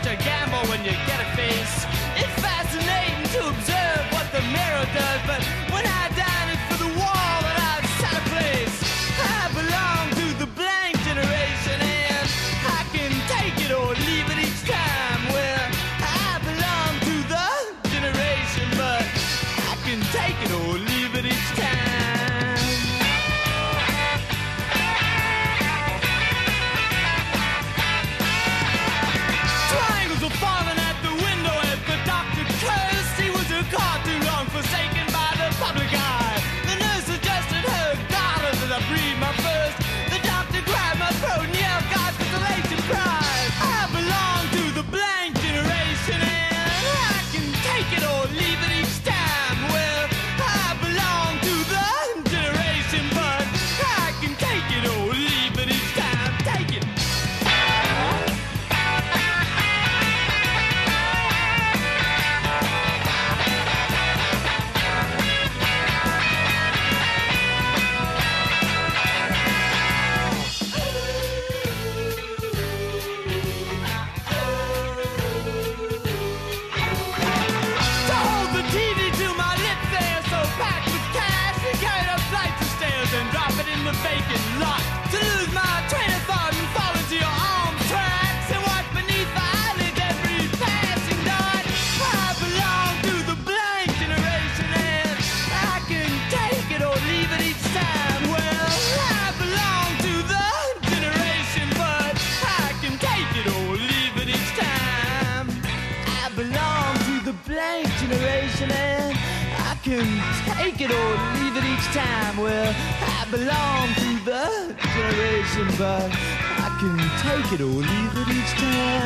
a gamble when you get a face. It's fascinating to observe what the mirror does, but when I dine it's for the wall that I've set a place. I belong to the blank generation and I can take it or leave it each time. Well, I belong to the generation, but I can take it or leave it each time. Triangles are falling at the window as the doctor cursed. He was caught too long, forsaken by the public eye. The nurse suggested her daughters as I breathed my first. The doctor grabbed my throat and yelled God's consolation prize. I belong to the blank generation and I can take it or leave it each time. Well, I belong to the generation, but I can take it or leave it each time. Take it. To hold the TV to my lips, they're so packed with cash. We carried up flights of stairs and drop it in the vacant lot. To lose my train of thought and fall into your arms tracks and watch beneath my eyelids every passing dot. I belong to the blank generation and I can take it or leave it each time. Well, I belong to the generation, but I can take it or leave it each time. I belong to the blank generation and I can take it or leave it each time. Well, I belong to the generation, but I can take it or leave it each time.